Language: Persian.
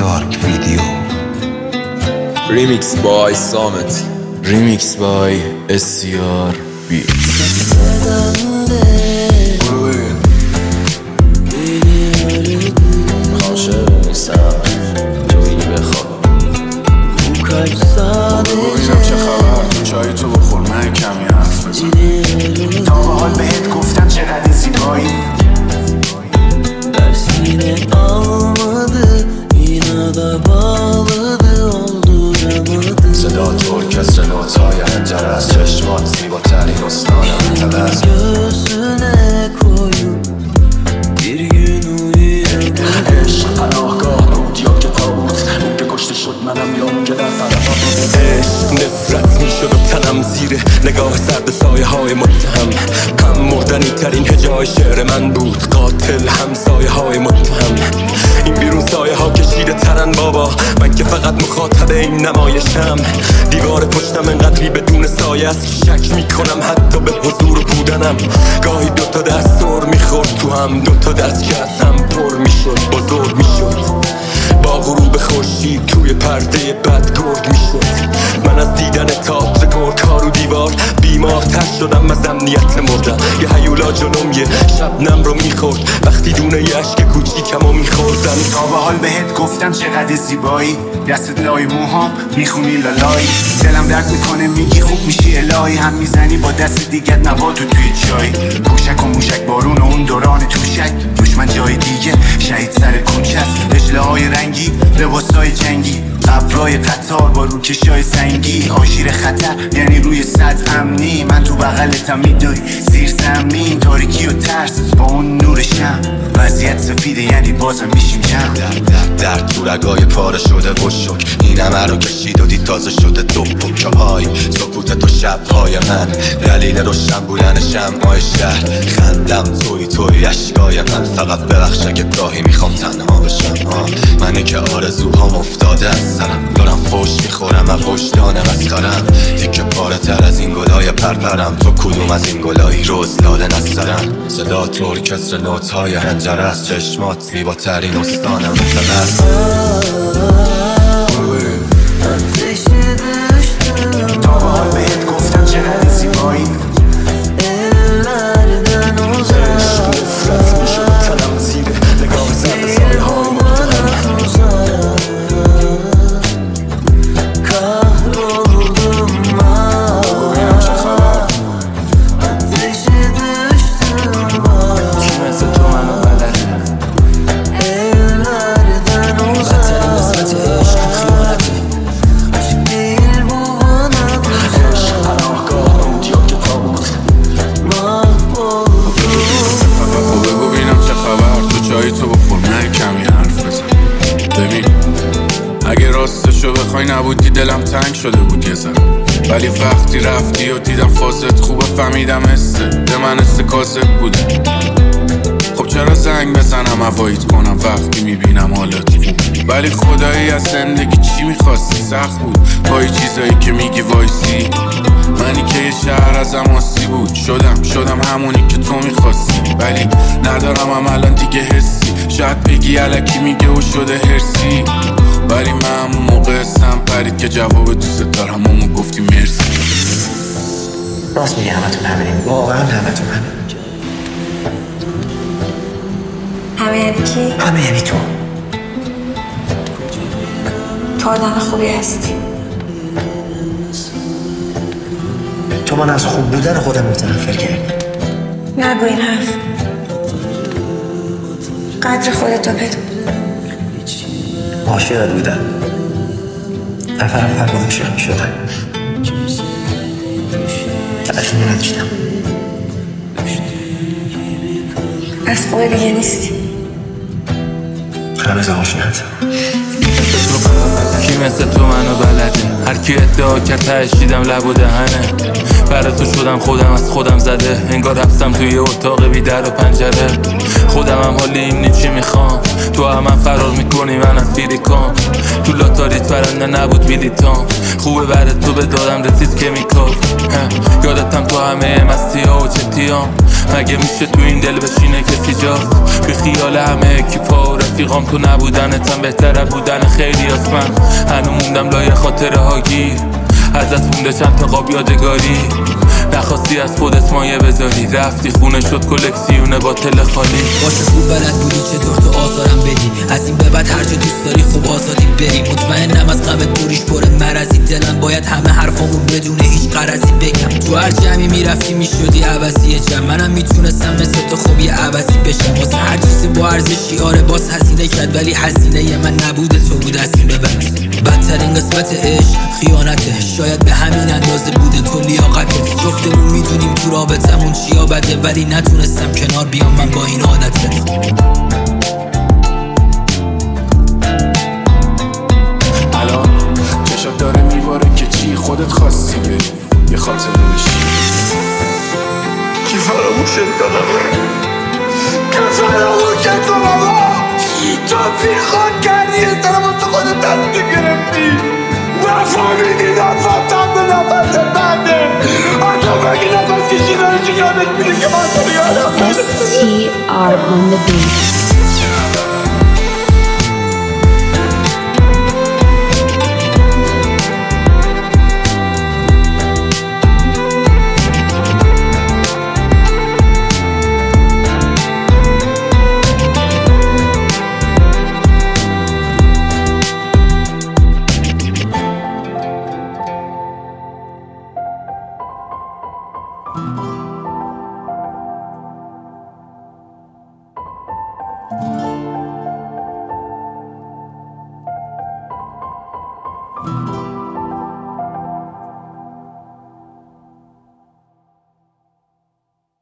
دارک ویدیو. Remix by Samet. Remix by SCR Beats. ببینم چه خبر، چای تو بخور، من کمی حرف بزن. تا به حال بهت گفتم چقدر زیبایی. Dersine almadı, inada bağladı, olduramadı. صدا تو ارکستر نوتای هنجره از چشمات زیباترین استانم تبست. Göğsüne koyup bir gün uyuyamadı. عشق پناهگاه بود یا که تابوت، اون که کشته شد منم یا که در فرما بود. عشق نفرت میشد و تنم زیر نگاه سرد سایه های متهم. هم مردنی ترین هجای شعر من بود، قاتل هم سایه های متهم. این بیرون سایه ها کشیده ترن بابا، من که فقط مخاطب این نمایشم. دیوار پشتم انقدری بدون سایه است که شک میکنم حتی به حضور بودنم. گاهی دوتا دست سر میخورد تو هم، دوتا دست که از هم پر میشد بزرگ میشد. با غروب خورشید توی پرده بد گرد میشد. من از دیدن تئاتر گرگ ها رو دیوار بیمارتر شدم، از امنیت مردم. یه هیولا جلوم یه شبنم رو میخورد وقتی دونه یه عشق کوچیکم رو میخوردم. تا به حال بهت گفتم چقدر زیبایی، دستت لای موهام میخونی لالایی. دلم درد میکنه میگی خوب میشی الهی، هم میزنی با دست دیگت نباتو توی چای. پوشک و موشک بارون و اون دوران توشک، دشمن جای دیگه شهید سر کوچه است. رجله های رنگی، لباسای جنگی، ابرای قطار با روکشای سنگی. آژیر خطر یعنی روی سطح امنی، من تو بغلتم میدوی زیر زمین. تاریکی و ترس با اون نور شم، وضعیت سفیده یعنی بازم میشیم جمع. درد تو رگای پاره شده و شک، این همه رو کشید و دید تازه شده دو پکه های سکوت تو شبهای من، دلیل روشن بودن شمعای شهر. خندم توی اشکای من، فقط ببخش اگه گاهی میخوام تنها بشم. منی که آرزوهام افتاده از سرم، دارم فوش میخورم و وجدان مسخرم. تیکه پاره تر از این گلای پرپرم، تو کدوم از این گلایی روز داده نسترم. صدا تو ارکستر نوتهای هنجره از چشمات زیباترین استانم تبست. تا به حال بهت گفتم چقدر زیبایی. عشق نفرت میشد تنم زیر نگاه سرد سایه های متهم. ببینم چه خبر. کی مثل تو منو بلده؟ بدترین قسمت عشق خیانته. عشق پناهگاه بود یا که تابوت. ببینم چه خبر، تو چایی تو بخور، من کمی حرف بزن. ببین اگه راستشو بخوای نبودی دلم تنگ شده بود یه ذره، ولی وقتی رفتی و دیدم فازت خوبه فهمیدم به من کاذب بوده. خب چرا زنگ بزنم هواییت کنم وقتی میبینم حالت خوب، ولی خدایی از زندگی چی میخواستی؟ سخت بود با این چیزایی که میگی وایسی. منی که یه شهر ازم آسی بود، شدم همونی که تو میخواستی، ولی ندارم الان دیگه حسی. شاید بگی الکی میگه و شده هرسی، ولی من همون موقع سم پرید که جواب دوست دارم همون گفتی مرسی. راست میگه، همتون همینیم، واقعا همتون همینیم. همه یعنی کی؟ همه یعنی تو. تو آدم خوبی هستی. تو من از خوب بودن خودم متنفر کردی. نگو این حرف. قدر خودتو بدون. عاشقت بودم، نفرم فرمون عاشق میشدم، تأثیر نداشتم. از خوبه دیگه نیستی. هنوز عاشقتم. کی مثل تو منو بلده؟ هر کی ادعا کرد تهش دیدم لب و دهنه. برا تو شدم خودم از خودم زده، انگار رفتم توی اتاق بی در و پنجره. خودم هم حالی این چی میخوام، تو هم فرار میکنی من از فیریکام. تو لاتاریت برنده وگرنه نبود بلیتام. خوبه برد تو به دادم رسید کمیکال. یادتم تو همه مستی ها و چتیام. مگه میشه تو این دل بشینه کسی جاست؟ بی خیال همه اکیپا و رفیقام تو نبودنتم بهتره بودن خیلی از من. هنو موندم لای خاطره ها گیر، ازت مونده چند تا قاب یادگاری. نخواستی از خودت مایه بذاری، رفتی خونه شد کلکسیونه با تل خالی. باشه خوب بلد بودی چطور تو آزارم بدی، از این به بعد هر جا دوست داری خوب آزادی بری. مطمئنم از غم دوریش پر مرضی، دلم باید همه حرفامو بدون هیچ غرضی بگم. تو هر جمعی میرفتی میشدی عوضی جمع، منم میتونستم مثل تو خوب یه عوضی بشم. واسه هر چیزی با ارزشی آره باز هزینه کرد، ولی هزینه من نبوده تو بود از این به بعد. بدترین قسمت عشق خیانته، شاید به همین اندازه بوده تو لیاقتت. جفتمون میدونیم تو رابطمون چیا بده، ولی نتونستم کنار بیام من با این عادتت. الان چشات داره میباره که چی خودت خواستی بری یه خاطره بشی. کی فراموشت کنم؟ کی فراموشت کنم؟ تو بیخواد کردی یه طرف تو خودت تصمیم گرفتی. نفهمیدی نفهمتم به نفس بنده. حتی بگی نفس کشیدنی که یادت میره که من تو یادم بده. TR on the beat.